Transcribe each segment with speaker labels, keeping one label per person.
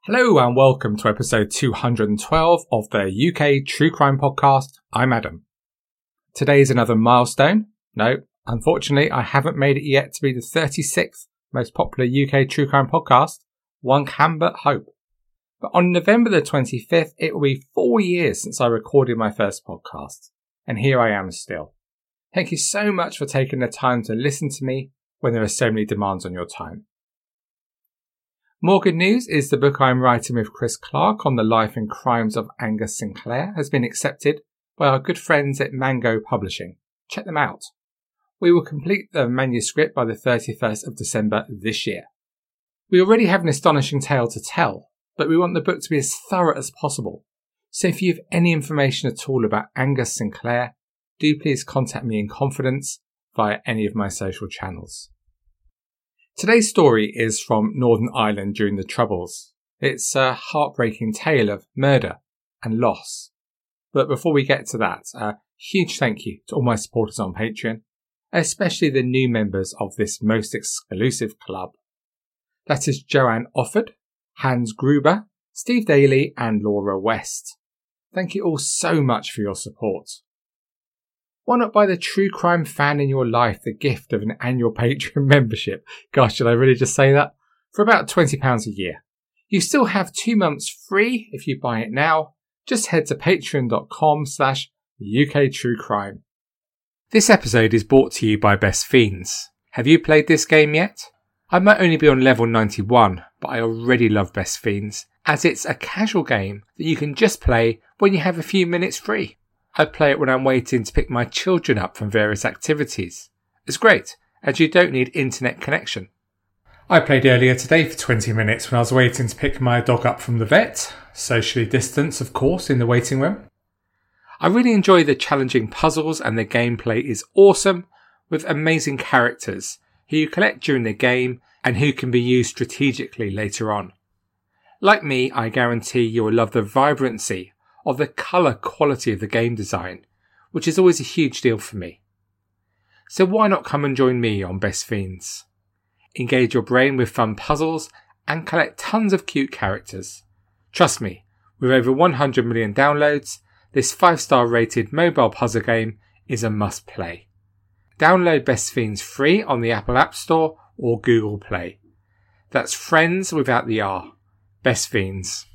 Speaker 1: Hello and welcome to episode 212 of the UK True Crime Podcast. I'm Adam. Today is another milestone. No, unfortunately, I haven't made it yet to be the 36th most popular UK True Crime Podcast. One can but hope. But on November the 25th, it will be 4 years since I recorded my first podcast. And here I am still. Thank you so much for taking the time to listen to me when there are so many demands on your time. More good news is the book I'm writing with Chris Clark on the life and crimes of Angus Sinclair has been accepted by our good friends at Mango Publishing. Check them out. We will complete the manuscript by the 31st of December this year. We already have an astonishing tale to tell, but we want the book to be as thorough as possible. So if you have any information at all about Angus Sinclair, do please contact me in confidence via any of my social channels. Today's story is from Northern Ireland during the Troubles. It's a heartbreaking tale of murder and loss. But before we get to that, a huge thank you to all my supporters on Patreon, especially the new members of this most exclusive club. That is Joanne Offord, Hans Gruber, Steve Daly and Laura West. Thank you all so much for your support. Why not buy the true crime fan in your life the gift of an annual Patreon membership? Gosh, should I really just say that? For about £20 a year. You still have 2 months free if you buy it now. Just head to patreon.com/UKTrueCrime. This episode is brought to you by Best Fiends. Have you played this game yet? I might only be on level 91, but I already love Best Fiends, as it's a casual game that you can just play when you have a few minutes free. I play it when I'm waiting to pick my children up from various activities. It's great, as you don't need internet connection. I played earlier today for 20 minutes when I was waiting to pick my dog up from the vet, socially distanced of course in the waiting room. I really enjoy the challenging puzzles and the gameplay is awesome, with amazing characters who you collect during the game and who can be used strategically later on. Like me, I guarantee you will love the vibrancy of the colour quality of the game design, which is always a huge deal for me. So why not come and join me on Best Fiends? Engage your brain with fun puzzles and collect tons of cute characters. Trust me, with over 100 million downloads, this 5-star rated mobile puzzle game is a must play. Download Best Fiends free on the Apple App Store or Google Play. That's friends without the R. Best Fiends.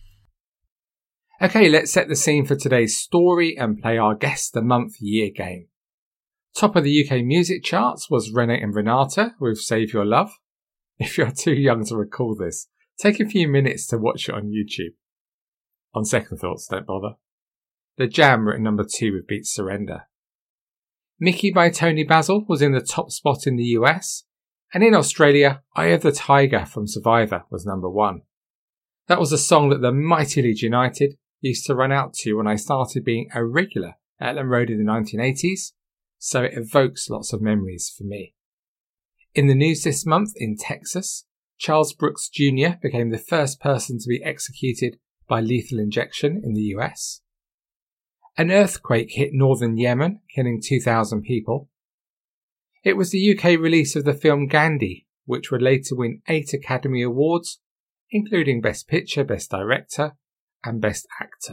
Speaker 1: Okay, let's set the scene for today's story and play our Guess the Month Year game. Top of the UK music charts was Renee and Renata with Save Your Love. If you're too young to recall this, take a few minutes to watch it on YouTube. On second thoughts, don't bother. The Jam were at number 2 with Beat Surrender. Mickey by Tony Basil was in the top spot in the US, and in Australia, Eye of the Tiger from Survivor was number 1. That was a song that the Mighty Leeds United used to run out to when I started being a regular at Ellen Road in the 1980s, so it evokes lots of memories for me. In the news this month in Texas, Charles Brooks Jr. became the first person to be executed by lethal injection in the US. An earthquake hit northern Yemen, killing 2,000 people. It was the UK release of the film Gandhi, which would later win 8 Academy Awards, including Best Picture, Best Director, and Best Actor.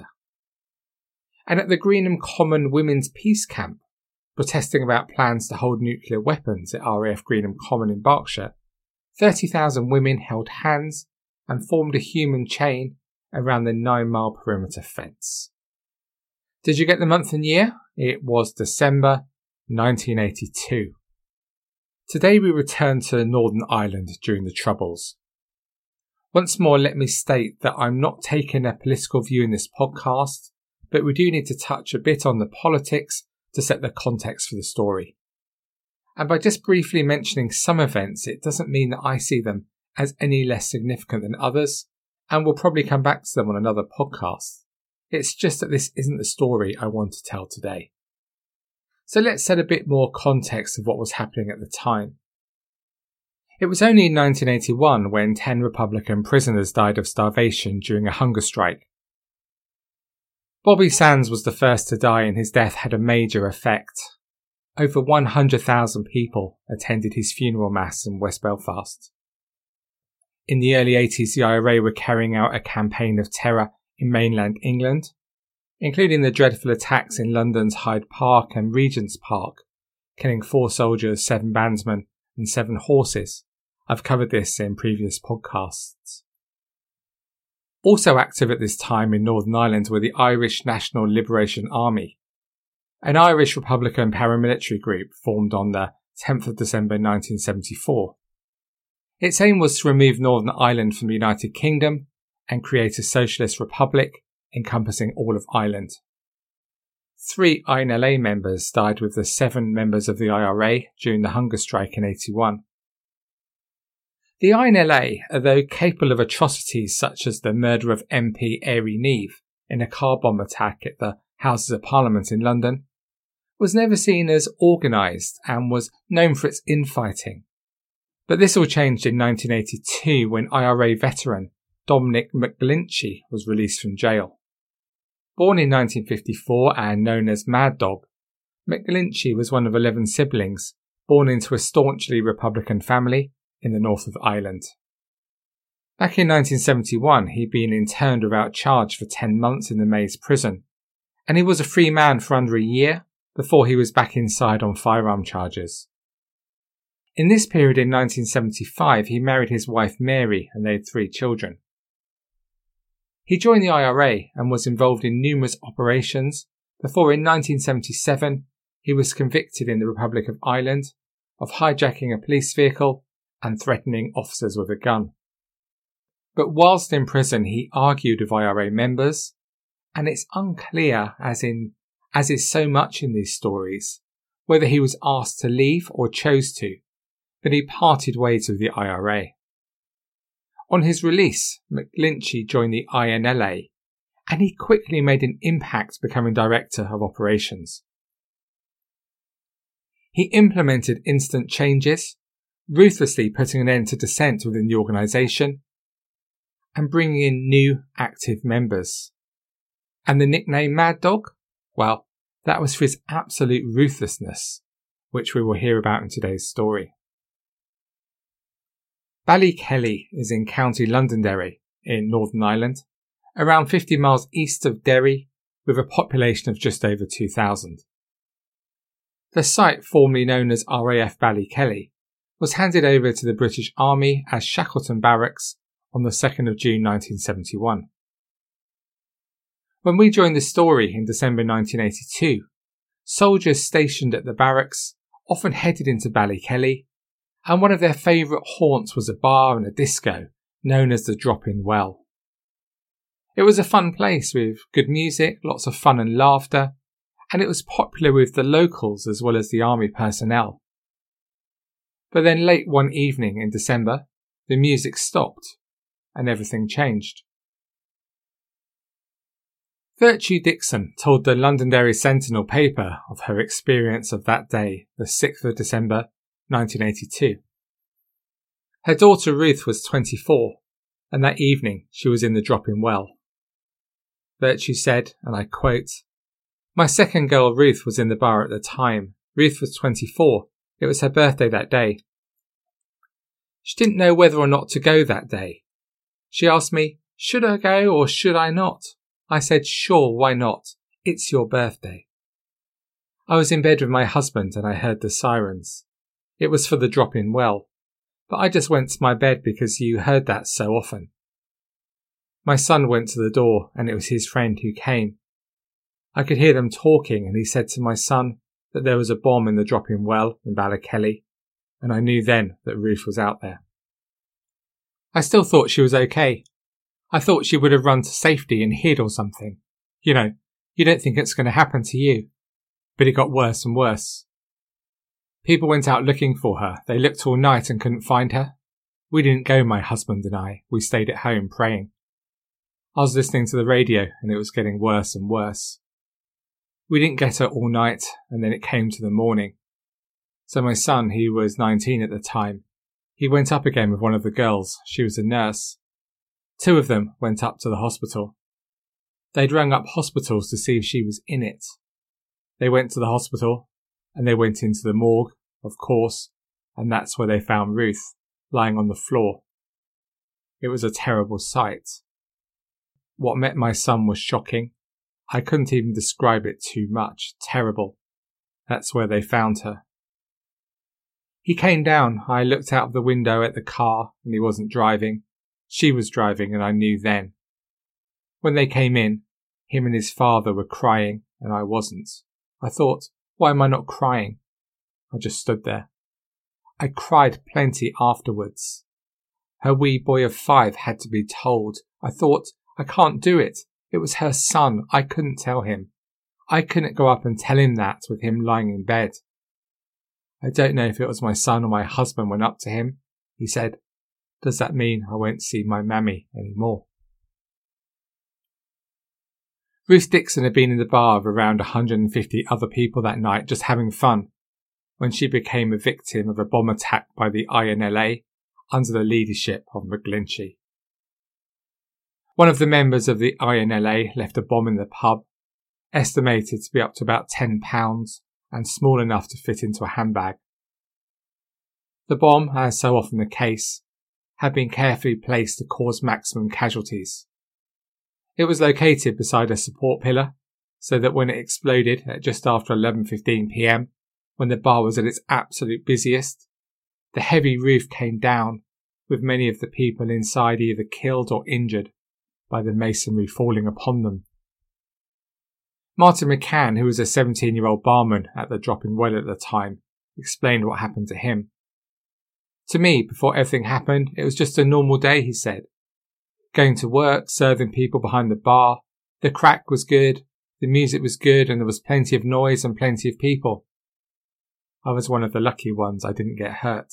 Speaker 1: And at the Greenham Common Women's Peace Camp, protesting about plans to hold nuclear weapons at RAF Greenham Common in Berkshire, 30,000 women held hands and formed a human chain around the 9-mile perimeter fence. Did you get the month and year? It was December 1982. Today we return to Northern Ireland during the Troubles. Once more, let me state that I'm not taking a political view in this podcast, but we do need to touch a bit on the politics to set the context for the story. And by just briefly mentioning some events, it doesn't mean that I see them as any less significant than others, and we'll probably come back to them on another podcast. It's just that this isn't the story I want to tell today. So let's set a bit more context of what was happening at the time. It was only in 1981 when 10 Republican prisoners died of starvation during a hunger strike. Bobby Sands was the first to die and his death had a major effect. Over 100,000 people attended his funeral mass in West Belfast. In the early 80s, the IRA were carrying out a campaign of terror in mainland England, including the dreadful attacks in London's Hyde Park and Regent's Park, killing 4 soldiers, 7 bandsmen and 7 horses. I've covered this in previous podcasts. Also active at this time in Northern Ireland were the Irish National Liberation Army, an Irish Republican paramilitary group formed on the 10th of December 1974. Its aim was to remove Northern Ireland from the United Kingdom and create a socialist republic encompassing all of Ireland. 3 INLA members died with the 7 members of the IRA during the hunger strike in 81. The INLA, although capable of atrocities such as the murder of MP Airey Neave in a car bomb attack at the Houses of Parliament in London, was never seen as organised and was known for its infighting. But this all changed in 1982 when IRA veteran Dominic McGlinchey was released from jail. Born in 1954 and known as Mad Dog, McGlinchey was one of 11 siblings born into a staunchly Republican family in the north of Ireland. Back in 1971, he'd been interned without charge for 10 months in the Maze prison, and he was a free man for under a year before he was back inside on firearm charges. In this period in 1975, he married his wife Mary and they had 3 children. He joined the IRA and was involved in numerous operations before in 1977 he was convicted in the Republic of Ireland of hijacking a police vehicle and threatening officers with a gun. But whilst in prison he argued with IRA members, and it's unclear, as is so much in these stories, whether he was asked to leave or chose to, but he parted ways with the IRA. On his release, McGlinchey joined the INLA, and he quickly made an impact becoming Director of Operations. He implemented instant changes, ruthlessly putting an end to dissent within the organisation, and bringing in new active members. And the nickname Mad Dog? Well, that was for his absolute ruthlessness, which we will hear about in today's story. Ballykelly is in County Londonderry in Northern Ireland, around 50 miles east of Derry, with a population of just over 2,000. The site, formerly known as RAF Ballykelly, was handed over to the British Army as Shackleton Barracks on the 2nd of June 1971. When we joined the story in December 1982, soldiers stationed at the barracks often headed into Ballykelly, and one of their favourite haunts was a bar and a disco known as the Drop-In Well. It was a fun place with good music, lots of fun and laughter, and it was popular with the locals as well as the army personnel. But then late one evening in December, the music stopped and everything changed. Virtue Dixon told the Londonderry Sentinel paper of her experience of that day, the 6th of December 1982. Her daughter Ruth was 24, and that evening she was in the Drop-In Well. Virtue said, and I quote, "My second girl Ruth was in the bar at the time. Ruth was 24. It was her birthday that day. She didn't know whether or not to go that day. She asked me, should I go or should I not? I said, sure, why not? It's your birthday. I was in bed with my husband and I heard the sirens. It was for the Drop-In Well, but I just went to my bed because you heard that so often. My son went to the door and it was his friend who came. I could hear them talking and he said to my son that there was a bomb in the Drop-In Well in Ballykelly, and I knew then that Ruth was out there. I still thought she was okay. I thought she would have run to safety and hid or something. You know, you don't think it's going to happen to you. But it got worse and worse. People went out looking for her. They looked all night and couldn't find her. We didn't go, my husband and I. We stayed at home praying. I was listening to the radio and it was getting worse and worse. We didn't get her all night and then it came to the morning. So my son, he was 19 at the time, he went up again with one of the girls. She was a nurse. 2 of them went up to the hospital. They'd rung up hospitals to see if she was in it. They went to the hospital and they went into the morgue, of course, and that's where they found Ruth, lying on the floor. It was a terrible sight. What met my son was shocking. I couldn't even describe it too much. Terrible. That's where they found her. He came down. I looked out of the window at the car and he wasn't driving. She was driving and I knew then. When they came in, him and his father were crying and I wasn't. I thought, why am I not crying? I just stood there. I cried plenty afterwards. Her wee boy of 5 had to be told. I thought, I can't do it. It was her son. I couldn't tell him. I couldn't go up and tell him that with him lying in bed. I don't know if it was my son or my husband went up to him. He said, does that mean I won't see my mammy anymore? Ruth Dixon had been in the bar of around 150 other people that night just having fun when she became a victim of a bomb attack by the INLA under the leadership of McGlinchey. One of the members of the INLA left a bomb in the pub, estimated to be up to about 10 pounds and small enough to fit into a handbag. The bomb, as so often the case, had been carefully placed to cause maximum casualties. It was located beside a support pillar, so that when it exploded at just after 11:15 p.m, when the bar was at its absolute busiest, the heavy roof came down, with many of the people inside either killed or injured by the masonry falling upon them. Martin McCann, who was a 17-year-old barman at the Dropping Well at the time, explained what happened to him. To me, before everything happened, it was just a normal day, he said. Going to work, serving people behind the bar. The crack was good, the music was good, and there was plenty of noise and plenty of people. I was one of the lucky ones I didn't get hurt.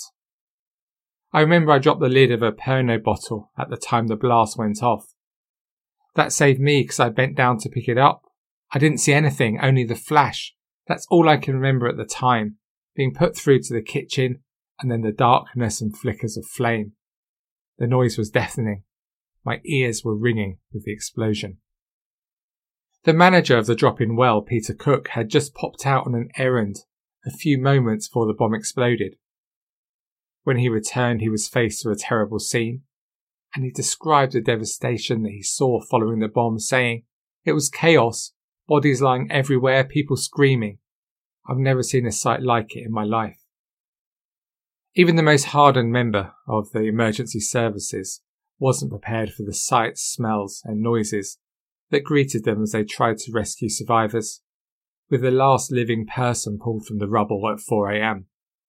Speaker 1: I remember I dropped the lid of a Pernod bottle at the time the blast went off. That saved me because I bent down to pick it up. I didn't see anything, only the flash. That's all I can remember at the time, being put through to the kitchen and then the darkness and flickers of flame. The noise was deafening. My ears were ringing with the explosion. The manager of the Drop-In Well, Peter Cook, had just popped out on an errand a few moments before the bomb exploded. When he returned, he was faced with a terrible scene, and he described the devastation that he saw following the bomb, saying, "It was chaos, bodies lying everywhere, people screaming. I've never seen a sight like it in my life." Even the most hardened member of the emergency services wasn't prepared for the sights, smells and noises that greeted them as they tried to rescue survivors, with the last living person pulled from the rubble at 4 a.m.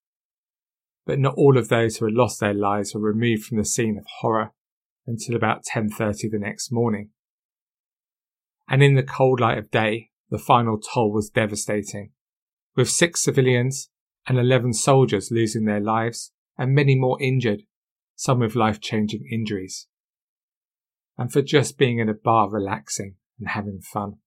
Speaker 1: But not all of those who had lost their lives were removed from the scene of horror until about 10:30 the next morning. And in the cold light of day, the final toll was devastating, with 6 civilians and 11 soldiers losing their lives and many more injured, some with life-changing injuries. And for just being in a bar relaxing and having fun.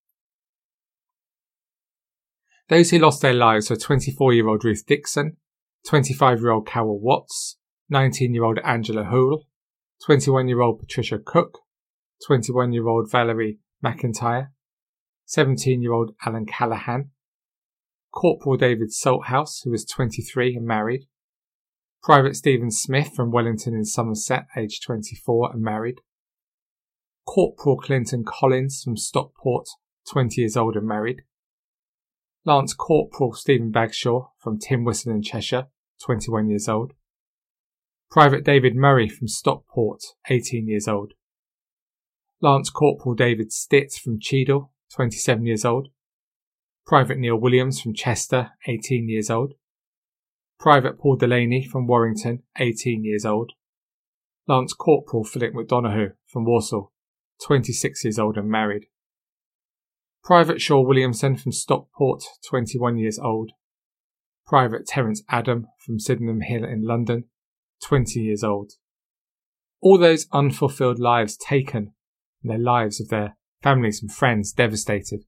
Speaker 1: Those who lost their lives were 24-year-old Ruth Dixon, 25-year-old Carol Watts, 19-year-old Angela Houle, 21-year-old Patricia Cook, 21-year-old Valerie McIntyre, 17-year-old Alan Callahan, Corporal David Salthouse, who was 23 and married, Private Stephen Smith from Wellington in Somerset, aged 24 and married, Corporal Clinton Collins from Stockport, 20 years old and married, Lance Corporal Stephen Bagshaw from Timwhistle in Cheshire, 21 years old, Private David Murray from Stockport, 18 years old, Lance Corporal David Stitt from Cheadle, 27 years old, Private Neil Williams from Chester, 18 years old, Private Paul Delaney from Warrington, 18 years old, Lance Corporal Philip McDonough from Walsall, 26 years old and married, Private Shaw Williamson from Stockport, 21 years old, Private Terence Adam from Sydenham Hill in London, 20 years old. All those unfulfilled lives taken, and their lives of their families and friends devastated.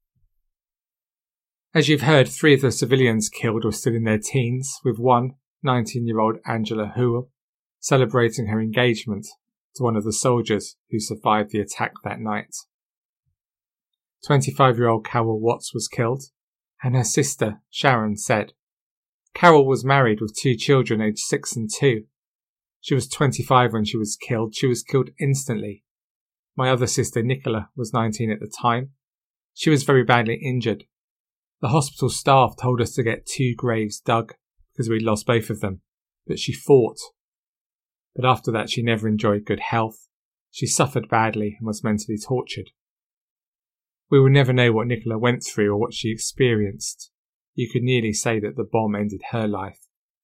Speaker 1: As you've heard, 3 of the civilians killed were still in their teens, with one, 19-year-old Angela Houle, celebrating her engagement to one of the soldiers who survived the attack that night. 25-year-old Carol Watts was killed, and her sister, Sharon, said, "Carol was married with 2 children aged 6 and 2. She was 25 when she was killed. She was killed instantly. My other sister, Nicola, was 19 at the time. She was very badly injured. The hospital staff told us to get 2 graves dug because we'd lost both of them, but she fought. But after that, she never enjoyed good health. She suffered badly and was mentally tortured. We will never know what Nicola went through or what she experienced. You could nearly say that the bomb ended her life.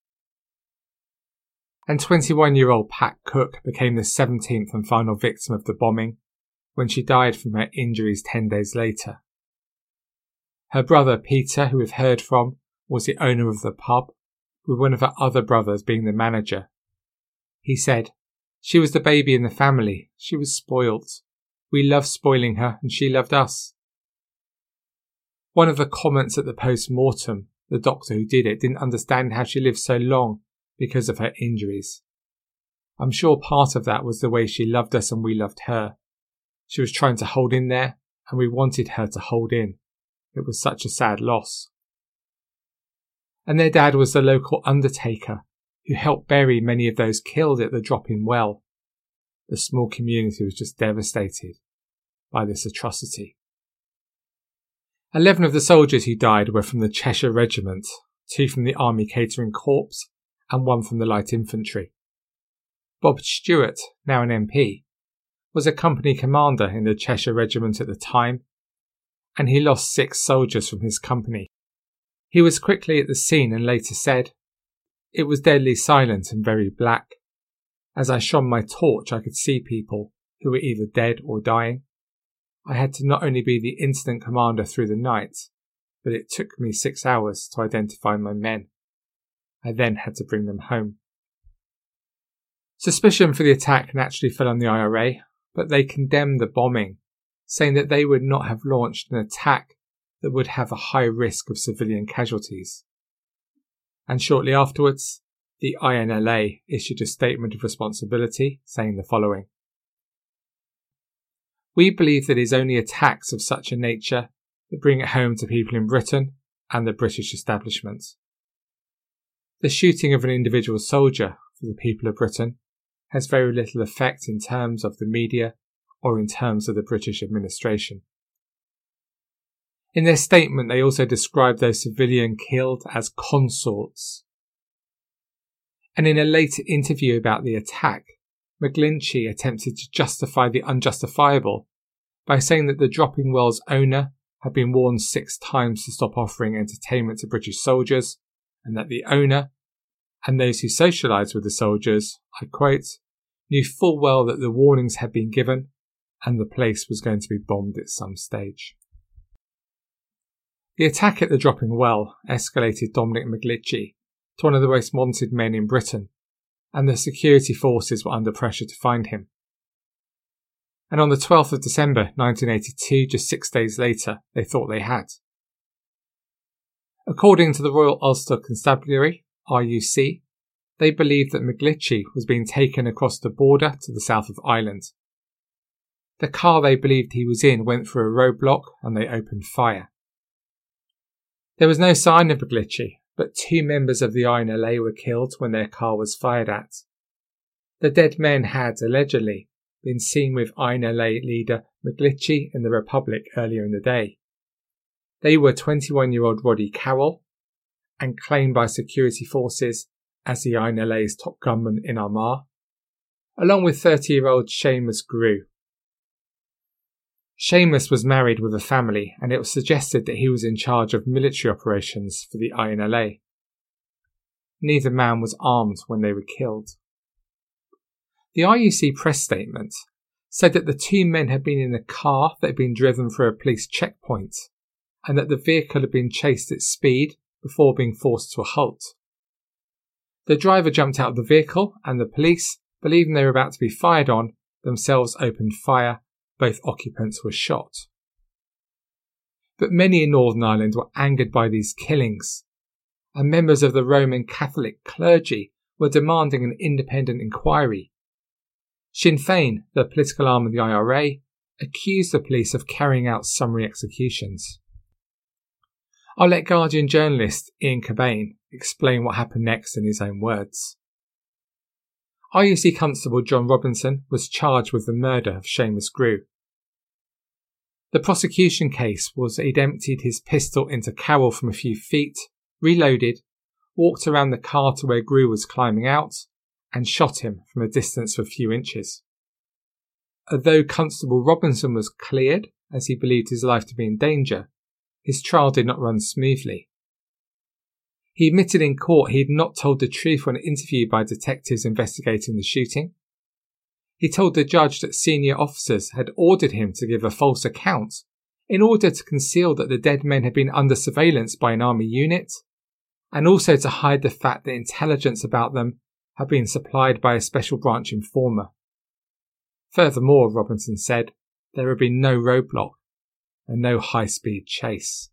Speaker 1: And 21-year-old Pat Cook became the 17th and final victim of the bombing when she died from her injuries 10 days later. Her brother Peter, who we've heard from, was the owner of the pub, with one of her other brothers being the manager. He said, "She was the baby in the family. She was spoilt. We loved spoiling her and she loved us." One of the comments at the post-mortem, the doctor who did it didn't understand how she lived so long because of her injuries. I'm sure part of that was the way she loved us and we loved her. She was trying to hold in there and we wanted her to hold in. It was such a sad loss. And their dad was the local undertaker who helped bury many of those killed at the drop-in well. The small community was just devastated by this atrocity. 11 of the soldiers who died were from the Cheshire Regiment, 2 from the Army Catering Corps and 1 from the Light Infantry. Bob Stewart, now an MP, was a company commander in the Cheshire Regiment at the time, and he lost 6 soldiers from his company. He was quickly at the scene and later said, "It was deadly silent and very black. As I shone my torch, I could see people who were either dead or dying. I had to not only be the incident commander through the night, but it took me 6 hours to identify my men. I then had to bring them home." Suspicion for the attack naturally fell on the IRA, but they condemned the bombing, saying that they would not have launched an attack that would have a high risk of civilian casualties. And shortly afterwards, the INLA issued a statement of responsibility saying the following: "We believe that it is only attacks of such a nature that bring it home to people in Britain and the British establishment. The shooting of an individual soldier for the people of Britain has very little effect in terms of the media or in terms of the British administration." In their statement, they also described those civilians killed as consorts. And in a later interview about the attack, McGlinchey attempted to justify the unjustifiable by saying that the dropping well's owner had been warned 6 times to stop offering entertainment to British soldiers, and that the owner and those who socialised with the soldiers, I quote, "knew full well that the warnings had been given and the place was going to be bombed at some stage." The attack at the dropping well escalated Dominic McGlinchey to one of the most wanted men in Britain, and the security forces were under pressure to find him. And on the 12th of December 1982, just 6 days later, they thought they had. According to the Royal Ulster Constabulary, RUC, they believed that McGlinchey was being taken across the border to the south of Ireland. The car they believed he was in went through a roadblock and they opened fire. There was no sign of McGlinchey, but 2 members of the INLA were killed when their car was fired at. The dead men had, allegedly, been seen with INLA leader McGlinchey in the Republic earlier in the day. They were 21-year-old Roddy Carroll, and claimed by security forces as the INLA's top gunman in Armagh, along with 30-year-old Seamus Grew. Seamus was married with a family, and it was suggested that he was in charge of military operations for the INLA. Neither man was armed when they were killed. The RUC press statement said that the 2 men had been in a car that had been driven through a police checkpoint, and that the vehicle had been chased at speed before being forced to a halt. The driver jumped out of the vehicle, and the police, believing they were about to be fired on, themselves opened fire. Both occupants were shot. But many in Northern Ireland were angered by these killings, and members of the Roman Catholic clergy were demanding an independent inquiry. Sinn Féin, the political arm of the IRA, accused the police of carrying out summary executions. I'll let Guardian journalist Ian Cobain explain what happened next in his own words. RUC Constable John Robinson was charged with the murder of Seamus Grew. The prosecution case was that he'd emptied his pistol into Carroll from a few feet, reloaded, walked around the car to where Grew was climbing out, and shot him from a distance of a few inches. Although Constable Robinson was cleared, as he believed his life to be in danger, his trial did not run smoothly. He admitted in court he had not told the truth when interviewed by detectives investigating the shooting. He told the judge that senior officers had ordered him to give a false account in order to conceal that the dead men had been under surveillance by an army unit, and also to hide the fact that intelligence about them had been supplied by a special branch informer. Furthermore, Robinson said, there had been no roadblock and no high-speed chase.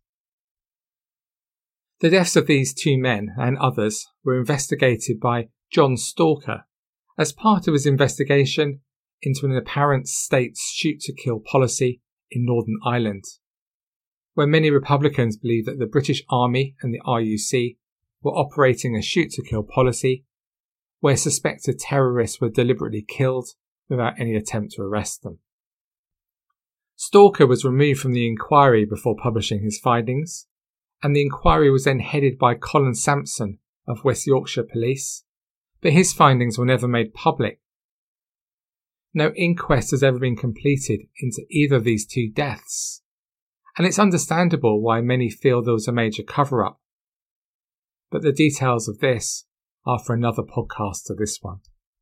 Speaker 1: The deaths of these two men and others were investigated by John Stalker as part of his investigation into an apparent state shoot-to-kill policy in Northern Ireland, where many Republicans believed that the British Army and the RUC were operating a shoot-to-kill policy where suspected terrorists were deliberately killed without any attempt to arrest them. Stalker was removed from the inquiry before publishing his findings, and the inquiry was then headed by Colin Sampson of West Yorkshire Police, but his findings were never made public. No inquest has ever been completed into either of these two deaths, and it's understandable why many feel there was a major cover-up. But the details of this are for another podcast to this one.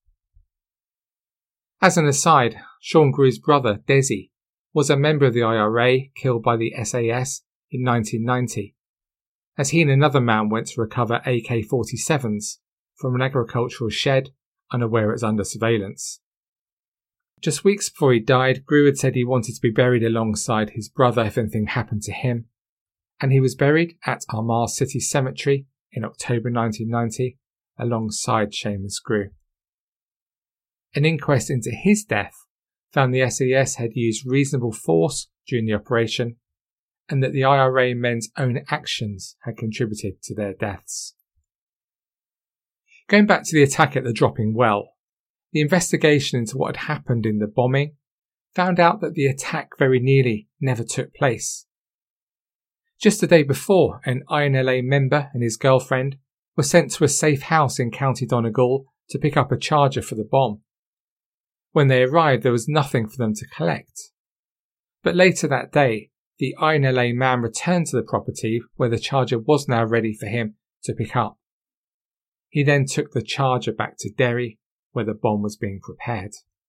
Speaker 1: As an aside, Sean Grew's brother, Desi, was a member of the IRA killed by the SAS in 1990, as he and another man went to recover AK-47s from an agricultural shed, unaware it was under surveillance. Just weeks before he died, Grew had said he wanted to be buried alongside his brother if anything happened to him, and he was buried at Armagh City Cemetery in October 1990 alongside Seamus Grew. An inquest into his death found the SAS had used reasonable force during the operation, and that the IRA men's own actions had contributed to their deaths. Going back to the attack at the Dropping Well, the investigation into what had happened in the bombing found out that the attack very nearly never took place. Just the day before, an INLA member and his girlfriend were sent to a safe house in County Donegal to pick up a charger for the bomb. When they arrived, there was nothing for them to collect. But later that day, the INLA man returned to the property where the charger was now ready for him to pick up. He then took the charger back to Derry, where the bomb was being prepared.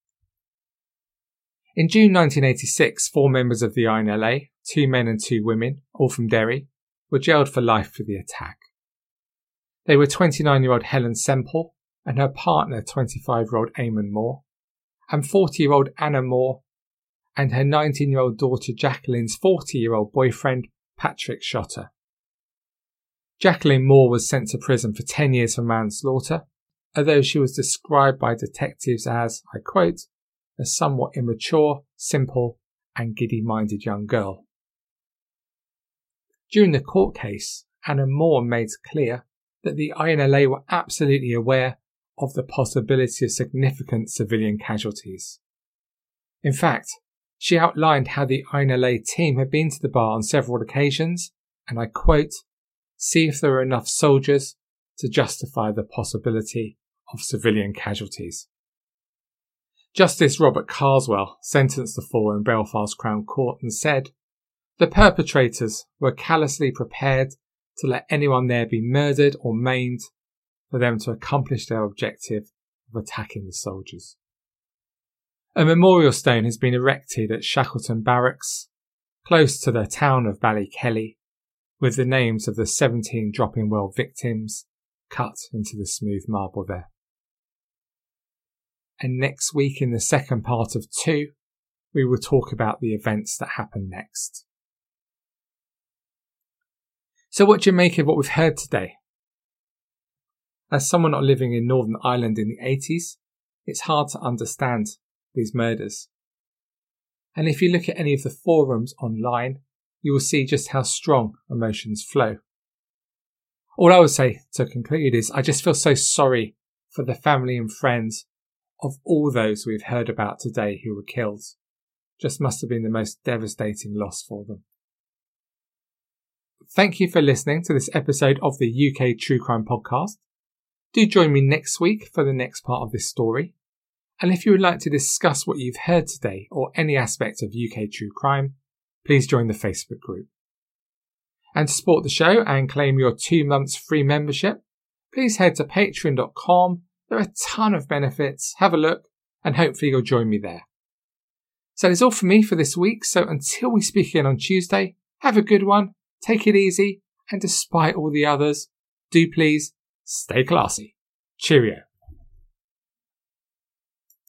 Speaker 1: In June 1986, 4 members of the INLA, 2 men and 2 women, all from Derry, were jailed for life for the attack. They were 29-year-old Helen Semple and her partner, 25-year-old Eamon Moore, and 40-year-old Anna Moore, and her 19-year-old daughter Jacqueline's 40-year-old boyfriend, Patrick Shotter. Jacqueline Moore was sent to prison for 10 years for manslaughter, although she was described by detectives as, I quote, a somewhat immature, simple, and giddy-minded young girl. During the court case, Anna Moore made clear that the INLA were absolutely aware of the possibility of significant civilian casualties. In fact, she outlined how the INLA team had been to the bar on several occasions, and I quote, see if there were enough soldiers to justify the possibility of civilian casualties. Justice Robert Carswell sentenced the 4 in Belfast Crown Court and said, the perpetrators were callously prepared to let anyone there be murdered or maimed for them to accomplish their objective of attacking the soldiers. A memorial stone has been erected at Shackleton Barracks, close to the town of Ballykelly, with the names of the 17 Dropping Well victims cut into the smooth marble there. And next week, in the second part of 2, we will talk about the events that happen next. So what do you make of what we've heard today? As someone not living in Northern Ireland in the 80s, it's hard to understand these murders. And if you look at any of the forums online, you will see just how strong emotions flow. All I would say to conclude is I just feel so sorry for the family and friends of all those we've heard about today who were killed. Just must have been the most devastating loss for them. Thank you for listening to this episode of the UK True Crime Podcast. Do join me next week for the next part of this story. And if you would like to discuss what you've heard today or any aspect of UK True Crime, please join the Facebook group. And to support the show and claim your 2 months free membership, please head to patreon.com. There are a ton of benefits. Have a look and hopefully you'll join me there. So that's all for me for this week. So until we speak again on Tuesday, have a good one, take it easy, and despite all the others, do please stay classy. Cheerio.